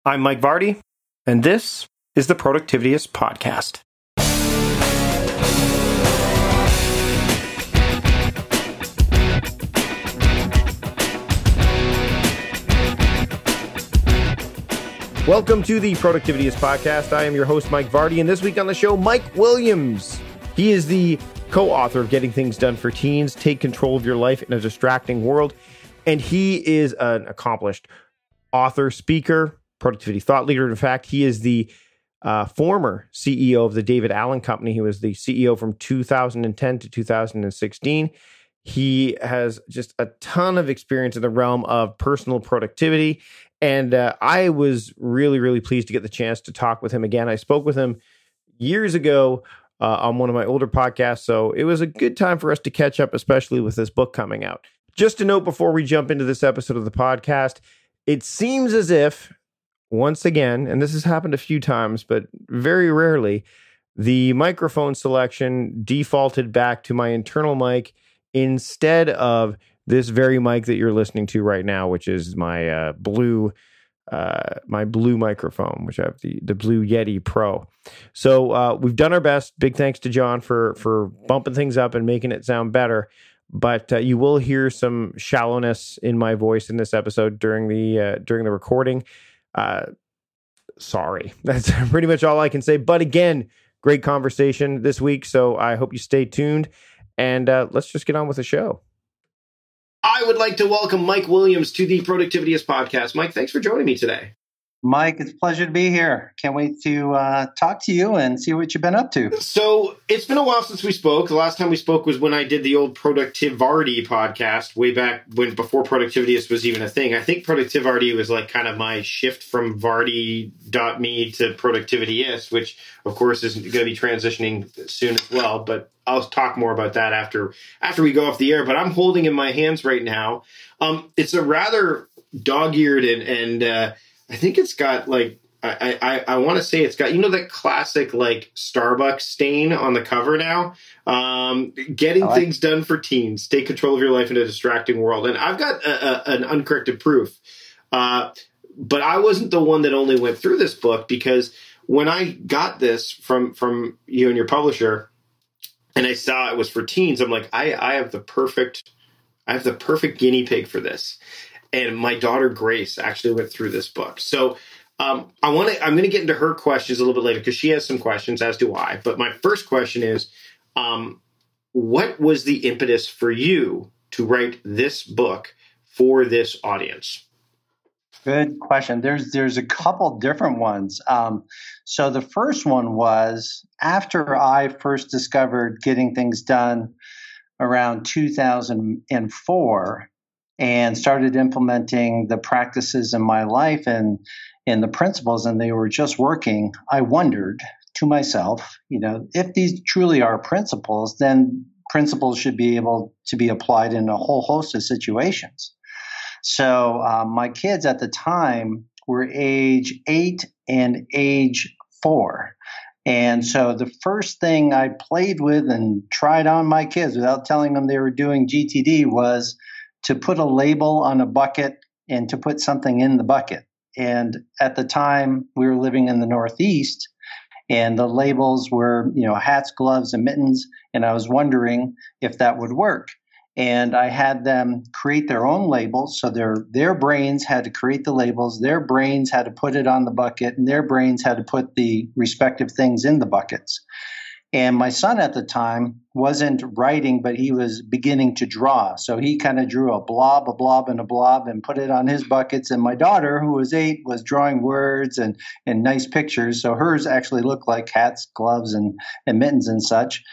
I'm Mike Vardy, and this is the Productivityist Podcast. Welcome to the Productivityist Podcast. I am your host, Mike Vardy, and this week on the show, Mike Williams. He is the co-author of Getting Things Done for Teens, Take Control of Your Life in a Distracting World, and he is an accomplished author, speaker, productivity thought leader. In fact, he is the former CEO of the David Allen Company. He was the CEO from 2010 to 2016. He has just a ton of experience in the realm of personal productivity. And I was really, really pleased to get the chance to talk with him again. I spoke with him years ago on one of my older podcasts. So it was a good time for us to catch up, especially with this book coming out. Just a note before we jump into this episode of the podcast, it seems as if, once again, and this has happened a few times, but very rarely, the microphone selection defaulted back to my internal mic instead of this very mic that you're listening to right now, which is my blue microphone, which I have the Blue Yeti Pro. So we've done our best. Big thanks to John for bumping things up and making it sound better. But you will hear some shallowness in my voice in this episode during the recording. Sorry, that's pretty much all I can say. But again, great conversation this week. So I hope you stay tuned, and let's just get on with the show. I would like to welcome Mike Williams to the Productivityist Podcast. Mike, thanks for joining me today. Mike, it's a pleasure to be here. Can't wait to talk to you and see what you've been up to. So it's been a while since we spoke. The last time we spoke was when I did the old Productivardy podcast way back before Productivityist was even a thing. I think Productivardy was like kind of my shift from Vardy.me to Productivityist, which of course is going to be transitioning soon as well. But I'll talk more about that after we go off the air. But I'm holding in my hands right now. It's a rather dog-eared and I think it's got like, I want to say it's got, that classic like Starbucks stain on the cover now. Getting Things Done for Teens, Take Control of Your Life in a Distracting World. And I've got an uncorrected proof. But I wasn't the one that only went through this book, because when I got this from you and your publisher and I saw it was for teens, I'm like, I have the perfect guinea pig for this. And my daughter Grace actually went through this book. So I'm going to get into her questions a little bit later, because she has some questions, as do I. But my first question is, what was the impetus for you to write this book for this audience? Good question. There's a couple different ones. So the first one was after I first discovered Getting Things Done around 2004, and started implementing the practices in my life and the principles, and they were just working. I wondered to myself, if these truly are principles, then principles should be able to be applied in a whole host of situations. So my kids at the time were age 8 and age 4. And so the first thing I played with and tried on my kids without telling them they were doing GTD was to put a label on a bucket and to put something in the bucket. And at the time, we were living in the Northeast, and the labels were, hats, gloves, and mittens. And I was wondering if that would work. And I had them create their own labels. So their brains had to create the labels, their brains had to put it on the bucket, and their brains had to put the respective things in the buckets. And my son at the time wasn't writing, but he was beginning to draw. So he kind of drew a blob, and a blob, and put it on his buckets. And my daughter, who was 8, was drawing words and nice pictures. So hers actually looked like hats, gloves, and mittens and such.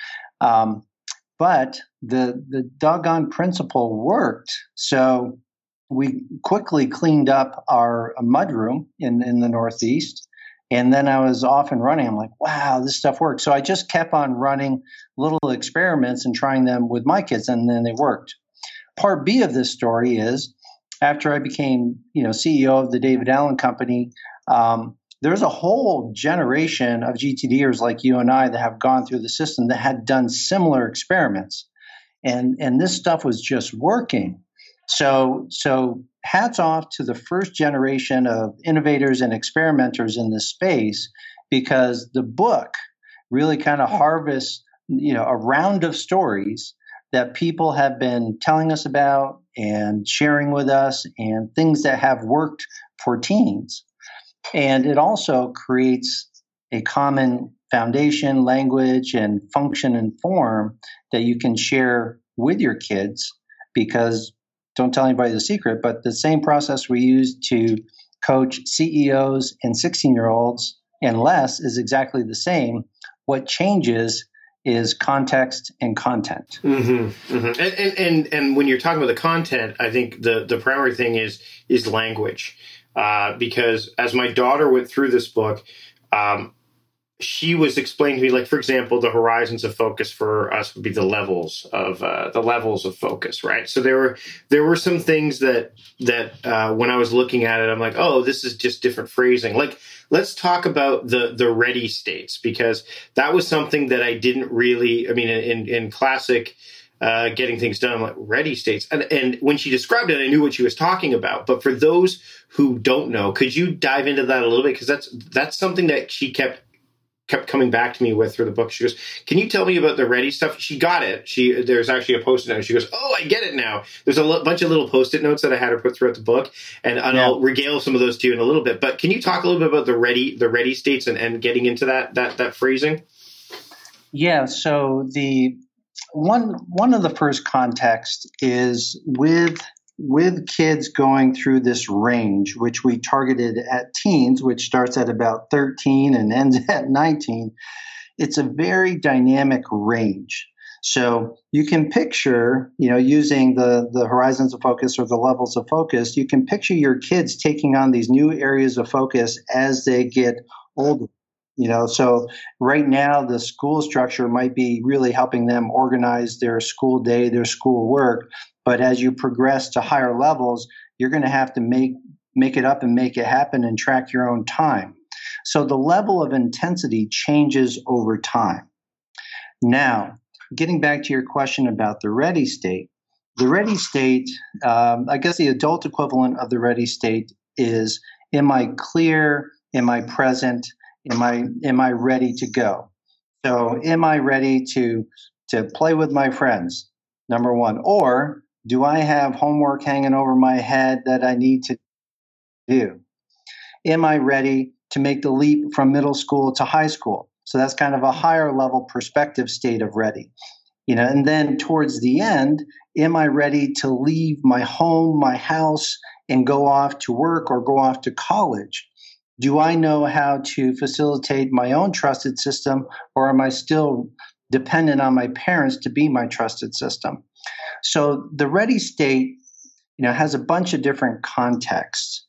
But the doggone principle worked. So we quickly cleaned up our mudroom in the Northeast. And then I was off and running. I'm like, wow, this stuff works. So I just kept on running little experiments and trying them with my kids, and then they worked. Part B of this story is after I became, CEO of the David Allen Company, there's a whole generation of GTDers like you and I that have gone through the system that had done similar experiments. And this stuff was just working. So hats off to the first generation of innovators and experimenters in this space, because the book really kind of harvests, a round of stories that people have been telling us about and sharing with us, and things that have worked for teens. And it also creates a common foundation, language, and function and form that you can share with your kids, because don't tell anybody the secret, but the same process we use to coach CEOs and 16-year-olds and less is exactly the same. What changes is context and content. Mm-hmm, mm-hmm. And when you're talking about the content, I think the primary thing is language. Because as my daughter went through this book, she was explaining to me, like, for example, the horizons of focus for us would be the levels of focus, right? So there were some things that when I was looking at it, I'm like, oh, this is just different phrasing. Like, let's talk about the ready states, because that was something that I didn't really, I mean, in classic getting things done, I'm like, ready states. And when she described it, I knew what she was talking about. But for those who don't know, could you dive into that a little bit? Because that's something that she kept coming back to me with through the book. She goes, can you tell me about the ready stuff? She got it. There's actually a Post-it note. She goes, oh, I get it now. There's a bunch of little Post-it notes that I had her put throughout the book, and I'll regale some of those to you in a little bit. But can you talk a little bit about the ready states and getting into that phrasing? Yeah. So the one of the first contexts is with kids going through this range, which we targeted at teens, which starts at about 13 and ends at 19. It's a very dynamic range. So you can picture, using the horizons of focus or the levels of focus, you can picture your kids taking on these new areas of focus as they get older. So right now the school structure might be really helping them organize their school day, their school work. But as you progress to higher levels, you're going to have to make it up and make it happen and track your own time. So the level of intensity changes over time. Now, getting back to your question about the ready state, I guess the adult equivalent of the ready state is, am I clear? Am I present? Am I ready to go? So am I ready to play with my friends? Number one. Or do I have homework hanging over my head that I need to do? Am I ready to make the leap from middle school to high school? So that's kind of a higher level perspective state of ready. And then towards the end, am I ready to leave my home, my house, and go off to work or go off to college? Do I know how to facilitate my own trusted system, or am I still dependent on my parents to be my trusted system? So the ready state, has a bunch of different contexts.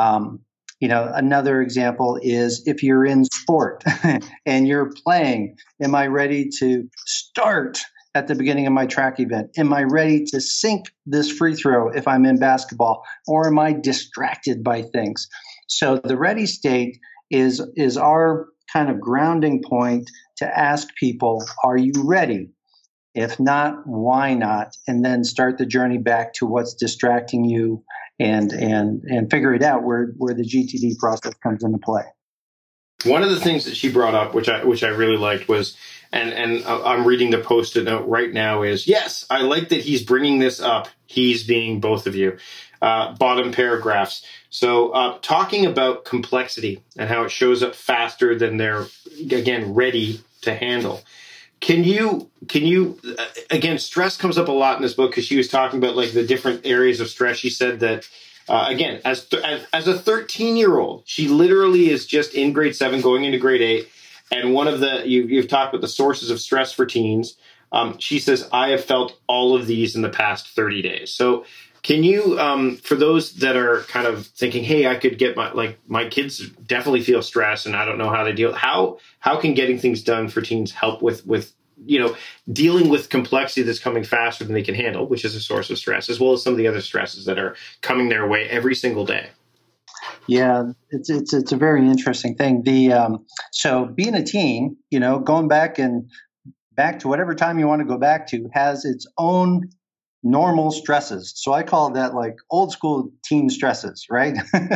Another example is if you're in sport and you're playing, am I ready to start at the beginning of my track event? Am I ready to sink this free throw if I'm in basketball, or am I distracted by things? So the ready state is our kind of grounding point to ask people, are you ready? If not, why not? And then start the journey back to what's distracting you and figure it out where the GTD process comes into play. One of the things that she brought up, which I really liked, was, and I'm reading the Post-it note right now, is, yes, I like that he's bringing this up. He's being both of you. Bottom paragraphs. So talking about complexity and how it shows up faster than they're, again, ready to handle. Can you again, stress comes up a lot in this book, because she was talking about like the different areas of stress. She said that, again, as a 13-year-old, she literally is just in grade 7 going into grade 8. And one of you've talked about the sources of stress for teens. She says, I have felt all of these in the past 30 days. So can you, for those that are kind of thinking, hey, I could get my kids definitely feel stress and I don't know how they deal. How can getting things done for teens help with dealing with complexity that's coming faster than they can handle, which is a source of stress, as well as some of the other stresses that are coming their way every single day? Yeah, it's a very interesting thing. So being a teen, going back to whatever time you want to go back to, has its own normal stresses. So I call that like old school teen stresses, right?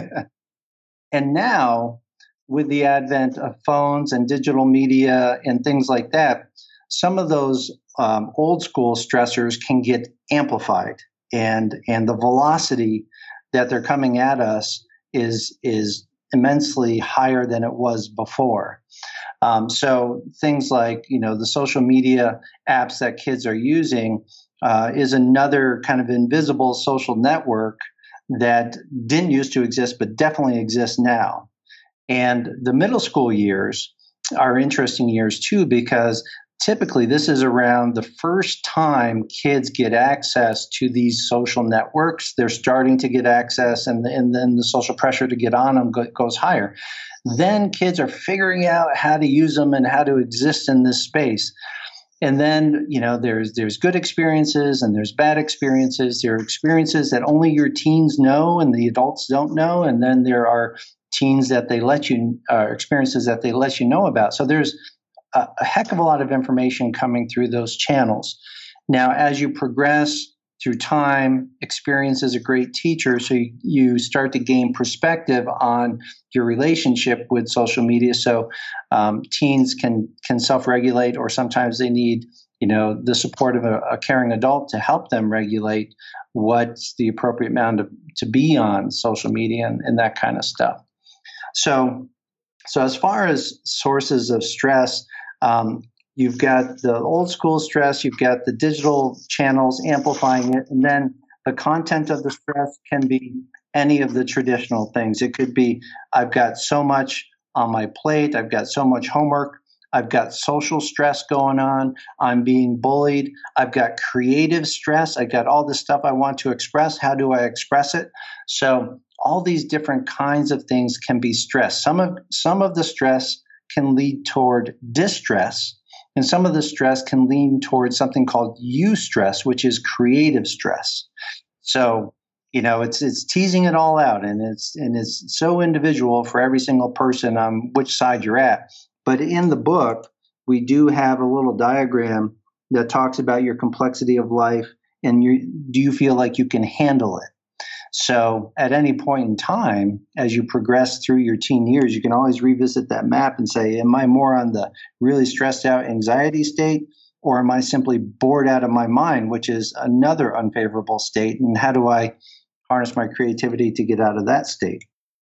And now, with the advent of phones and digital media and things like that, some of those old school stressors can get amplified, and the velocity that they're coming at us is immensely higher than it was before. So things like the social media apps that kids are using is another kind of invisible social network that didn't used to exist, but definitely exists now. And the middle school years are interesting years too, because typically this is around the first time kids get access to these social networks. They're starting to get access, and then the social pressure to get on them goes higher. Then kids are figuring out how to use them and how to exist in this space. And then, there's good experiences and there's bad experiences. There are experiences that only your teens know and the adults don't know. And then there are teens that they experiences that they let you know about. So there's a heck of a lot of information coming through those channels. Now, as you progress through time, experience is a great teacher. So you start to gain perspective on your relationship with social media. So teens can self-regulate, or sometimes they need the support of a caring adult to help them regulate what's the appropriate amount to be on social media and that kind of stuff. So as far as sources of stress, you've got the old school stress, you've got the digital channels amplifying it, and then the content of the stress can be any of the traditional things. It could be, I've got so much on my plate, I've got so much homework, I've got social stress going on, I'm being bullied, I've got creative stress, I've got all this stuff I want to express, how do I express it? So all these different kinds of things can be stress. Some of the stress can lead toward distress, and some of the stress can lean towards something called eustress, which is creative stress. So, it's teasing it all out, and it's so individual for every single person on which side you're at. But in the book, we do have a little diagram that talks about your complexity of life, and do you feel like you can handle it? So at any point in time, as you progress through your teen years, you can always revisit that map and say, am I more on the really stressed out anxiety state, or am I simply bored out of my mind, which is another unfavorable state? And how do I harness my creativity to get out of that state?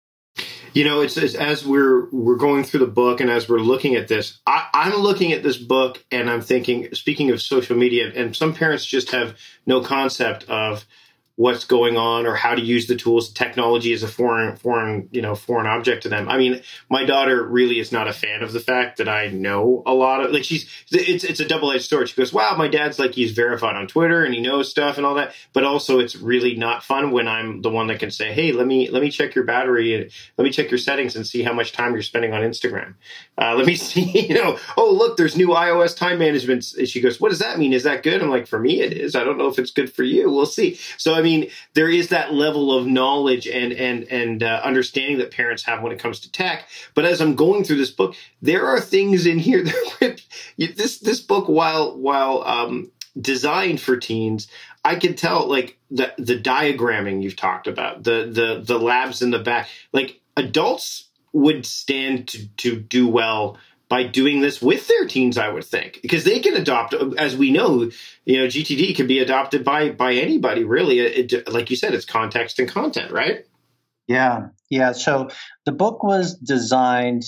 It's as we're going through the book and as we're looking at this, I'm looking at this book and I'm thinking, speaking of social media, and some parents just have no concept of what's going on or how to use the tools. Technology is a foreign object to them. I mean, my daughter really is not a fan of the fact that I know a lot of, it's a double-edged sword. She goes, wow, my dad's he's verified on Twitter and he knows stuff and all that. But also it's really not fun when I'm the one that can say, hey, let me check your battery and let me check your settings and see how much time you're spending on Instagram. Let me see, oh, look, there's new iOS time management. She goes, what does that mean? Is that good? I'm like, for me, it is. I don't know if it's good for you. We'll see. So, I mean, there is that level of knowledge and understanding that parents have when it comes to tech. But as I'm going through this book, there are things in here that this book, while designed for teens, I can tell the diagramming you've talked about, the labs in the back, adults would stand to do well by doing this with their teens, I would think, because they can adopt, as we know, GTD can be adopted by anybody, really. Like you said, it's context and content, right? Yeah. So the book was designed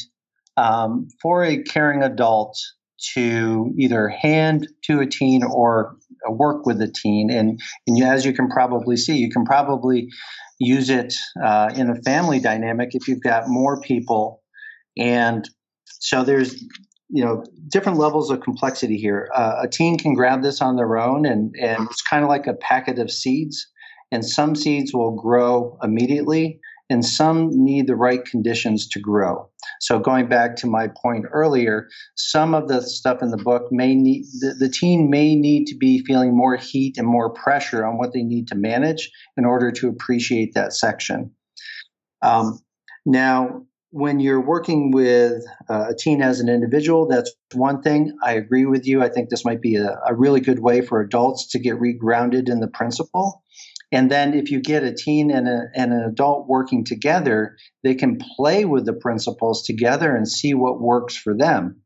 for a caring adult to either hand to a teen or work with a teen. And as you can probably see, you can probably use it in a family dynamic if you've got more people. And so there's, different levels of complexity here. A teen can grab this on their own, and it's kind of like a packet of seeds. And some seeds will grow immediately, and some need the right conditions to grow. So going back to my point earlier, some of the stuff in the book the teen may need to be feeling more heat and more pressure on what they need to manage in order to appreciate that section. Now, when you're working with a teen as an individual, that's one thing. I agree with you. I think this might be a really good way for adults to get regrounded in the principle. And then if you get a teen and an adult working together, they can play with the principles together and see what works for them.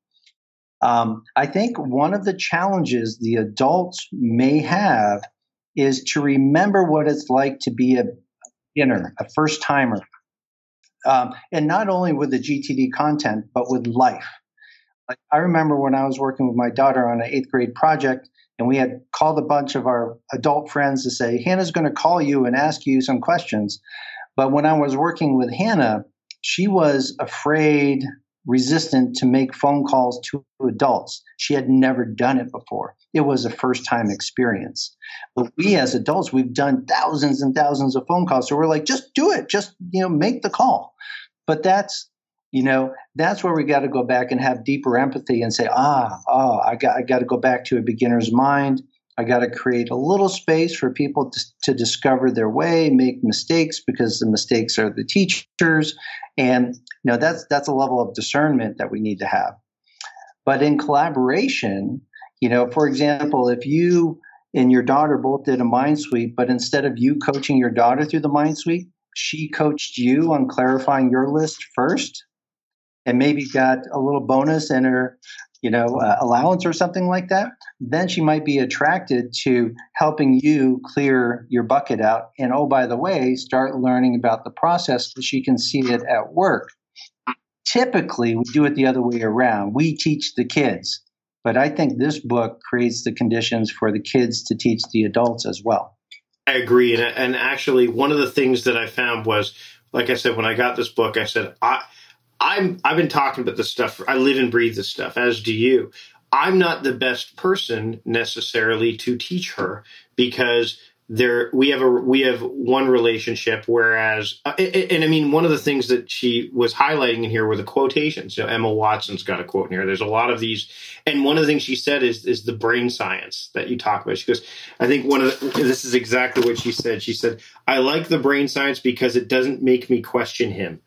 I think one of the challenges the adults may have is to remember what it's like to be a beginner, a first timer. And not only with the GTD content, but with life. Like, I remember when I was working with my daughter on an 8th grade project, and we had called a bunch of our adult friends to say, Hannah's going to call you and ask you some questions. But when I was working with Hannah, she was afraid, resistant to make phone calls to adults. She had never done it before. It was a first-time experience. But we as adults, we've done thousands and thousands of phone calls. So we're like, just do it. Just, make the call. But that's where we got to go back and have deeper empathy and say, I got to go back to a beginner's mind. I got to create a little space for people to discover their way, make mistakes, because the mistakes are the teachers. And that's a level of discernment that we need to have. But in collaboration, for example, if you and your daughter both did a mind sweep, but instead of you coaching your daughter through the mind sweep, she coached you on clarifying your list first, and maybe got a little bonus in her, allowance or something like that, then she might be attracted to helping you clear your bucket out. And oh, by the way, start learning about the process so she can see it at work. Typically, we do it the other way around. We teach the kids. But I think this book creates the conditions for the kids to teach the adults as well. I agree. And actually, one of the things that I found was, like I said, when I got this book, I said, I've been talking about this stuff. I live and breathe this stuff, as do you. I'm not the best person necessarily to teach her, because we have one relationship, whereas and I mean, one of the things that she was highlighting in here were the quotations. Emma Watson's got a quote in here. There's a lot of these, and one of the things she said is the brain science that you talk about. She goes, I think this is exactly what she said. She said, I like the brain science because it doesn't make me question him.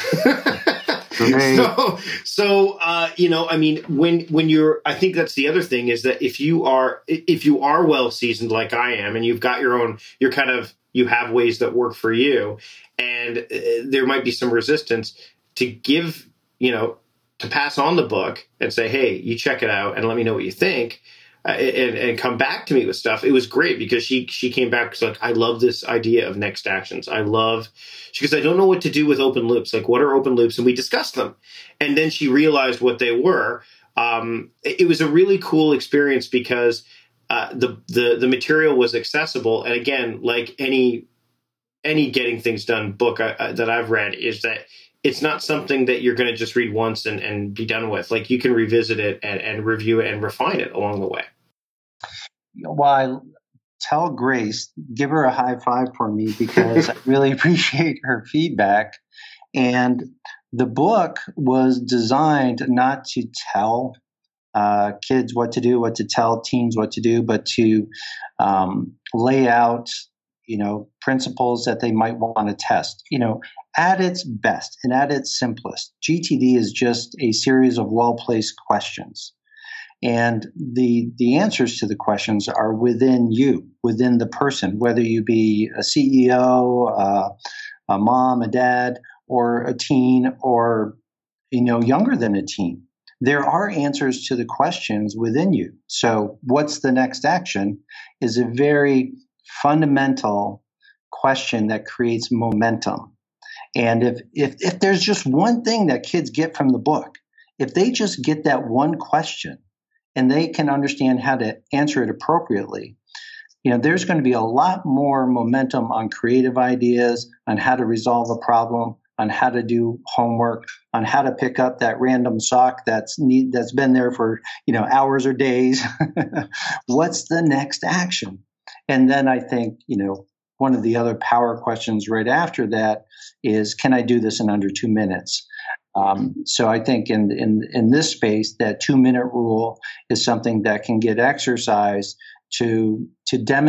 So I mean, when you're, I think that's the other thing, is that if you are well seasoned like I am, and you've got you have ways that work for you, and there might be some resistance to give, to pass on the book and say, hey, you check it out and let me know what you think. And come back to me with stuff. It was great because she came back because, like, I love this idea of next actions. She goes, I don't know what to do with open loops. Like, what are open loops? And we discussed them. And then she realized what they were. It was a really cool experience because the material was accessible. And again, like any getting things done book that I've read, is that it's not something that you're going to just read once and be done with. Like, you can revisit it and review it and refine it along the way. Well, I tell Grace, give her a high five for me, because I really appreciate her feedback. And the book was designed not to tell kids what to do, what to tell teens what to do, but to lay out, principles that they might want to test. At its best and at its simplest, GTD is just a series of well-placed questions. And the answers to the questions are within you, within the person, whether you be a CEO, a mom, a dad, or a teen, or, younger than a teen. There are answers to the questions within you. So what's the next action is a very fundamental question that creates momentum. And if there's just one thing that kids get from the book, if they just get that one question and they can understand how to answer it appropriately, there's going to be a lot more momentum on creative ideas, on how to resolve a problem, on how to do homework, on how to pick up that random sock that's been there for, hours or days. What's the next action? And then I think, one of the other power questions right after that is, can I do this in under 2 minutes? So I think in this space, that 2-minute rule is something that can get exercised to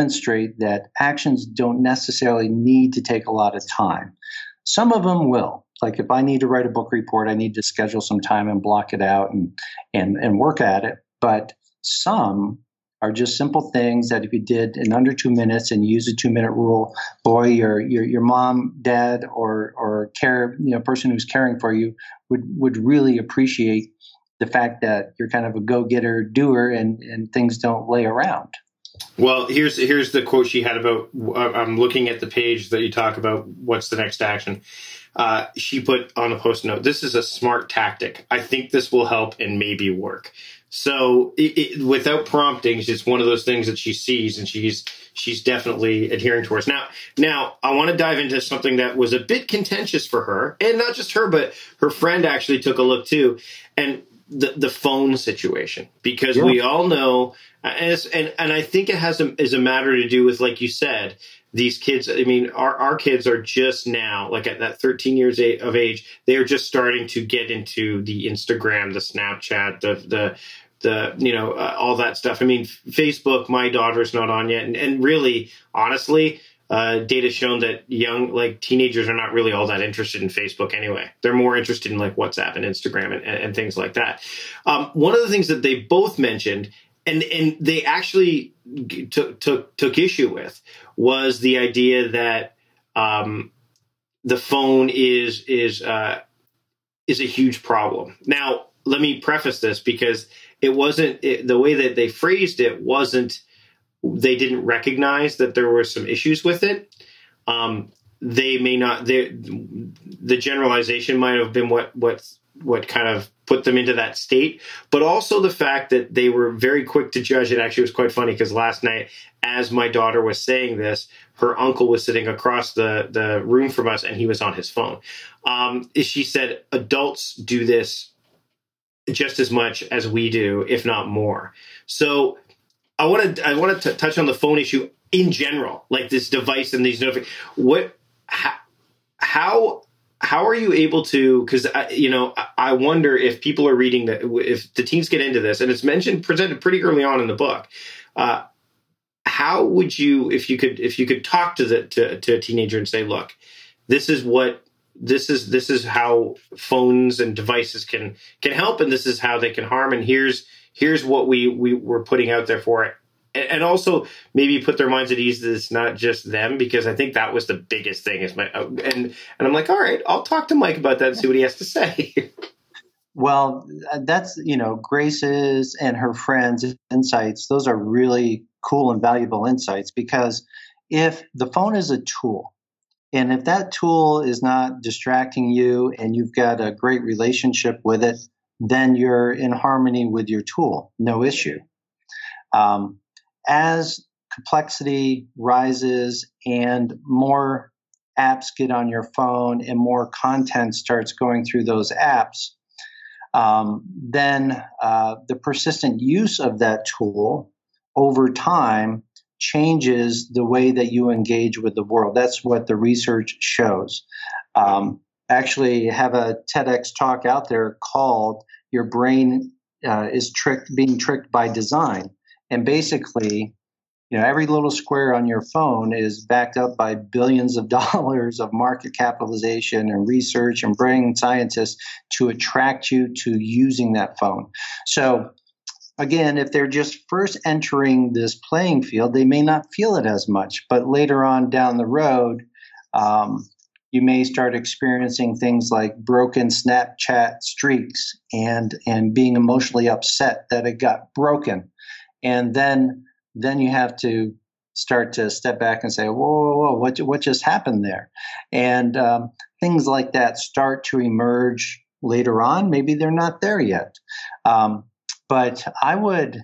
demonstrate that actions don't necessarily need to take a lot of time. Some of them will, Like if I need to write a book report, I need to schedule some time and block it out and work at it. But some are just simple things that if you did in under 2 minutes and use a 2-minute rule, boy, your mom, dad, or person who's caring for you would really appreciate the fact that you're kind of a go-getter doer and things don't lay around. Well, here's the quote she had about, I'm looking at the page that you talk about, what's the next action. She put on a post note, "This is a smart tactic. I think this will help and maybe work." So without prompting, it's just one of those things that she sees, and she's definitely adhering towards. Now, I want to dive into something that was a bit contentious for her, and not just her, but her friend actually took a look too, and the phone situation, because we all know, and I think it is a matter to do with, like you said, these kids. I mean, our kids are just now, like at that 13 years of age, they are just starting to get into the Instagram, the Snapchat, the all that stuff. I mean, Facebook, my daughter's not on yet. And really, honestly, data's shown that teenagers are not really all that interested in Facebook anyway. They're more interested in like WhatsApp and Instagram and things like that. One of the things that they both mentioned, and they actually took issue with, was the idea that the phone is a huge problem. Now, let me preface this, because it wasn't the way that they phrased it wasn't. They didn't recognize that there were some issues with it. They may not. The generalization might have been what kind of put them into that state, but also the fact that they were very quick to judge. It actually was quite funny, because last night, as my daughter was saying this, her uncle was sitting across the room from us, and he was on his phone. She said, adults do this just as much as we do, if not more. So I want to touch on the phone issue in general, like this device and these notifications. How are you able to? Because I wonder if people are reading that, if the teens get into this, and it's presented pretty early on in the book. How would you, if you could talk to a teenager and say, look, this is how phones and devices can help, and this is how they can harm, and here's what we were putting out there for it. And also maybe put their minds at ease that it's not just them, because I think that was the biggest thing. And I'm like, all right, I'll talk to Mike about that and see what he has to say. Well, that's, Grace's and her friends' insights. Those are really cool and valuable insights, because if the phone is a tool, and if that tool is not distracting you and you've got a great relationship with it, then you're in harmony with your tool. No issue. As complexity rises and more apps get on your phone and more content starts going through those apps, then the persistent use of that tool over time changes the way that you engage with the world. That's what the research shows. Actually, have a TEDx talk out there called "Your Brain is Being Tricked by Design." And basically, every little square on your phone is backed up by billions of dollars of market capitalization and research and brain scientists to attract you to using that phone. So again, if they're just first entering this playing field, they may not feel it as much. But later on down the road, you may start experiencing things like broken Snapchat streaks and being emotionally upset that it got broken. And then you have to start to step back and say, whoa, what just happened there? And things like that start to emerge later on. Maybe they're not there yet. But I would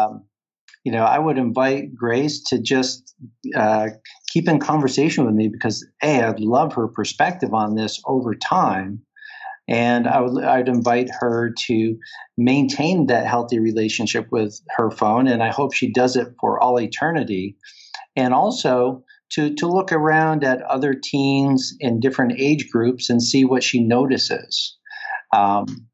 invite Grace to just keep in conversation with me, because I'd love her perspective on this over time. And I'd invite her to maintain that healthy relationship with her phone, and I hope she does it for all eternity. And also to look around at other teens in different age groups and see what she notices.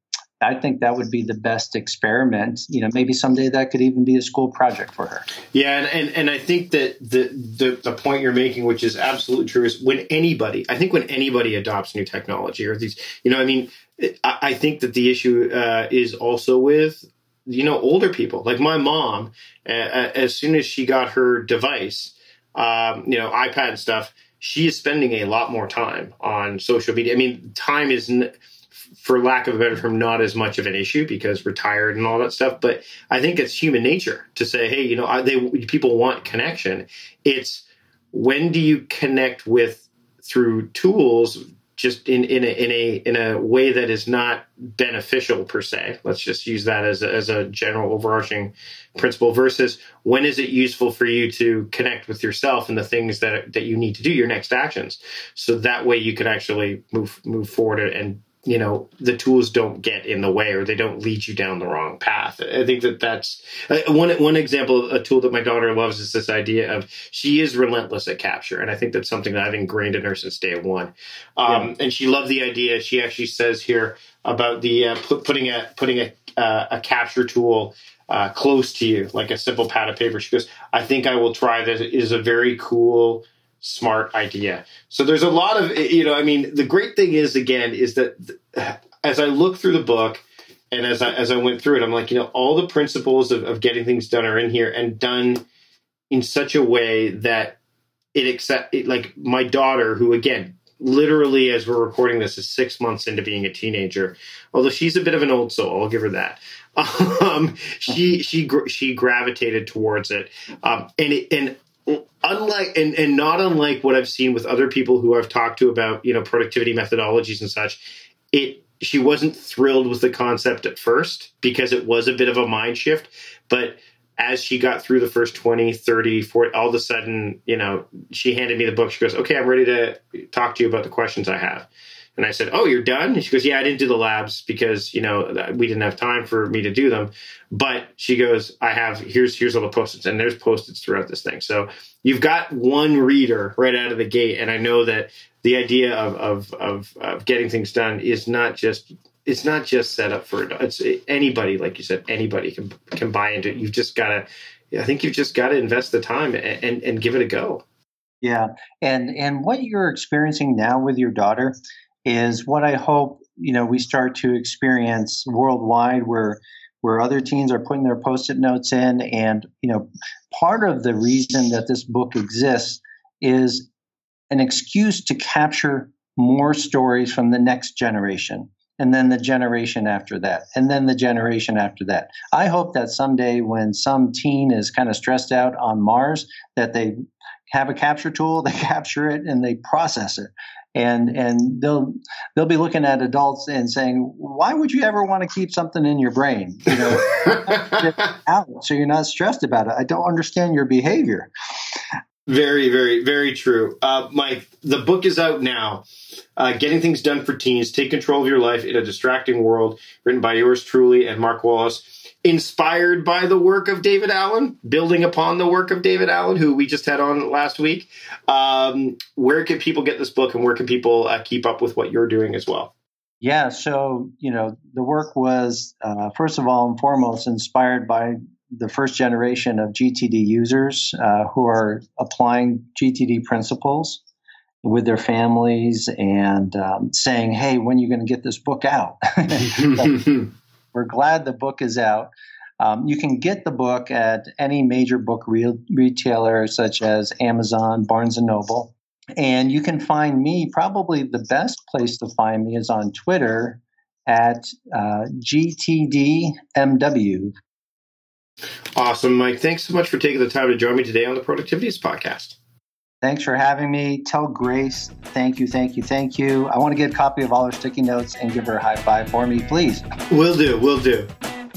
I think that would be the best experiment. Maybe someday that could even be a school project for her. Yeah, and I think that the point you're making, which is absolutely true, is when anybody adopts new technology or these, I think that the issue is also with older people. Like my mom, as soon as she got her device, iPad and stuff, she is spending a lot more time on social media. I mean, time is, for lack of a better term, not as much of an issue because retired and all that stuff. But I think it's human nature to say, hey, people want connection. It's when do you connect through tools just in a way that is not beneficial per se. Let's just use that as a general overarching principle versus when is it useful for you to connect with yourself and the things that you need to do, your next actions. So that way you can actually move forward and the tools don't get in the way or they don't lead you down the wrong path. I think that's one example. A tool that my daughter loves is this idea of she is relentless at capture. And I think that's something that I've ingrained in her since day one. And she loved the idea. She actually says here about the putting a capture tool close to you, like a simple pad of paper. She goes, I think I will try this. It is a very cool, smart idea. So there's a lot of, the great thing is that as I look through the book and as I went through it, I'm like, all the principles of getting things done are in here and done in such a way that like my daughter, who again, literally as we're recording this is 6 months into being a teenager, although she's a bit of an old soul, I'll give her that. She gravitated towards it. Not unlike what I've seen with other people who I've talked to about, productivity methodologies and such, she wasn't thrilled with the concept at first because it was a bit of a mind shift. But as she got through the first 20, 30, 40, all of a sudden, she handed me the book. She goes, okay, I'm ready to talk to you about the questions I have. And I said, oh, you're done? And she goes, yeah, I didn't do the labs because, we didn't have time for me to do them. But she goes, here's all the Post-its. And there's Post-its throughout this thing. So you've got one reader right out of the gate. And I know that the idea of getting things done is not just set up for it's anybody, like you said, anybody can buy into it. You've just got to invest the time and give it a go. Yeah. And what you're experiencing now with your daughter is what I hope, we start to experience worldwide where other teens are putting their Post-it notes in. And, part of the reason that this book exists is an excuse to capture more stories from the next generation. And then the generation after that, and then the generation after that. I hope that someday when some teen is kind of stressed out on Mars, that they have a capture tool, they capture it, and they process it. And they'll be looking at adults and saying, why would you ever want to keep something in your brain? Out so you're not stressed about it. I don't understand your behavior. Very, very, very true. Mike, the book is out now. Getting Things Done for Teens, Take Control of Your Life in a Distracting World, written by yours truly and Mark Wallace. Inspired by the work of David Allen, building upon the work of David Allen, who we just had on last week. Where can people get this book and where can people keep up with what you're doing as well? Yeah, so, the work was, first of all and foremost, inspired by the first generation of GTD users who are applying GTD principles with their families and saying, hey, when are you going to get this book out? We're glad the book is out. You can get the book at any major book retailer such as Amazon, Barnes & Noble. And you can find me, probably the best place to find me is on Twitter at GTDMW. Awesome, Mike. Thanks so much for taking the time to join me today on the Productivityist Podcast. Thanks for having me. Tell Grace, thank you, thank you, thank you. I want to get a copy of all her sticky notes and give her a high five for me, please. Will do.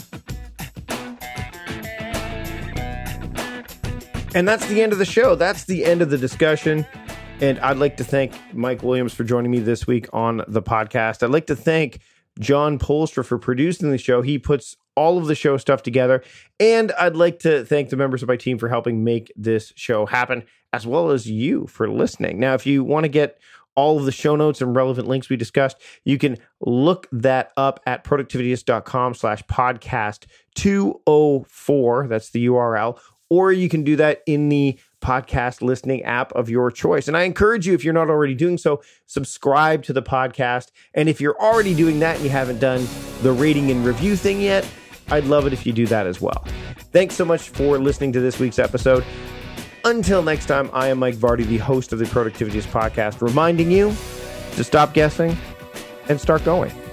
And that's the end of the show. That's the end of the discussion. And I'd like to thank Mike Williams for joining me this week on the podcast. I'd like to thank John Polstra for producing the show. He puts all of the show stuff together. And I'd like to thank the members of my team for helping make this show happen, as well as you for listening. Now, if you want to get all of the show notes and relevant links we discussed. You can look that up at productivityist.com/podcast 204. That's the URL. Or you can do that in the podcast listening app of your choice. And I encourage you, if you're not already doing so, subscribe to the podcast. And if you're already doing that and you haven't done the rating and review thing yet, I'd love it if you do that as well. Thanks so much for listening to this week's episode. Until next time, I am Mike Vardy, the host of the Productivityist podcast, reminding you to stop guessing and start going.